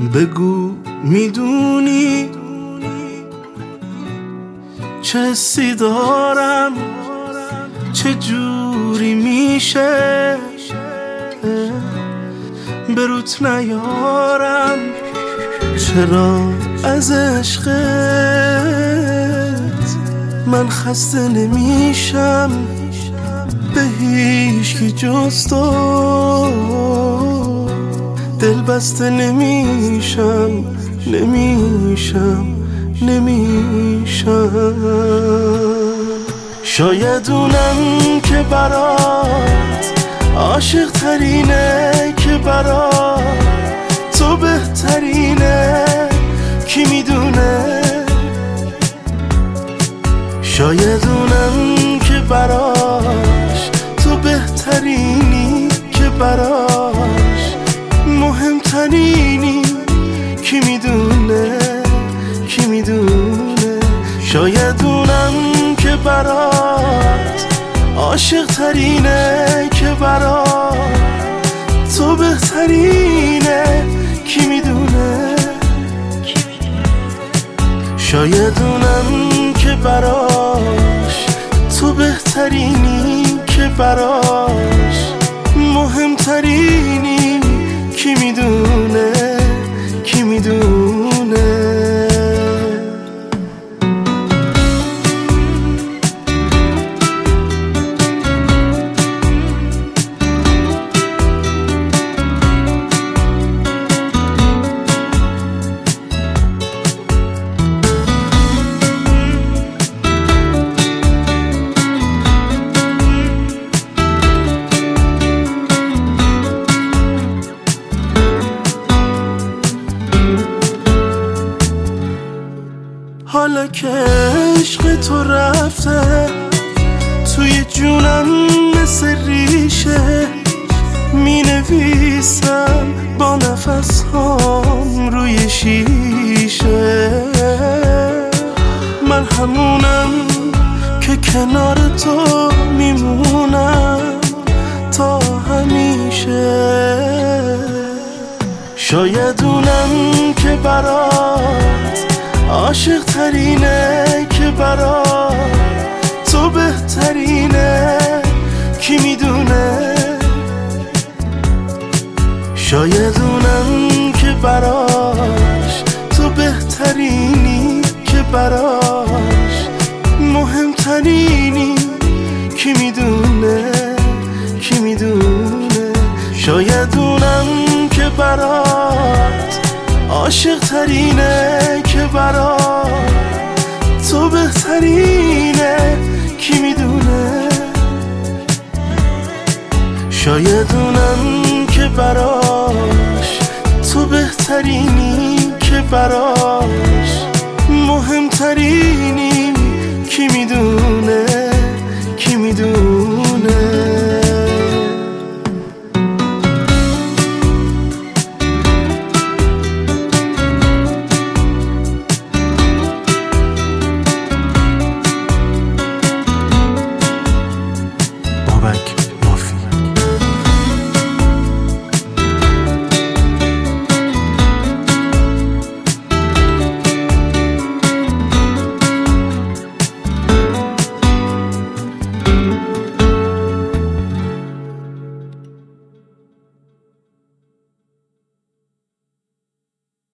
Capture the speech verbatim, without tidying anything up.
بگو میدونی چه حسی دارم، چه جوری میشه بروت نیارم، چرا از عشقت من خسته نمیشم، به هیچکی جز تو دل بسته نمیشم نمیشم نمیشم. شاید اونم که برات عاشق ترینه، که برات تو بهترینه، کی میدونه. شاید اونم که براش تو بهترینی، که براش مهمترینی، کی میدونه کی میدونه. شاید اونم که برات عاشق ترینه، که برات تو بهترینه، کی میدونه. شاید اونم که براش تو بهترینی، که براش مهمترینی، کی میدونه کی میدونه. حالا که عشق تو رفته توی جونم مثل ریشه، می نویسم با نفس هام روی شیشه. من همونم که کنار تو میمونم تا همیشه. شاید اونم که برات عاشق ترینه، که برات تو بهترینه، کی میدونه. شاید اونم که براش تو بهترینی، که براش مهمترینی، کی میدونه کی میدونه. شاید اونم که برات عاشق ترینه، که برات تو بهترینه، کی میدونه. شاید اونم که براش تو بهترینی، که براش مهمترینی، کی میدونه کی میدونه.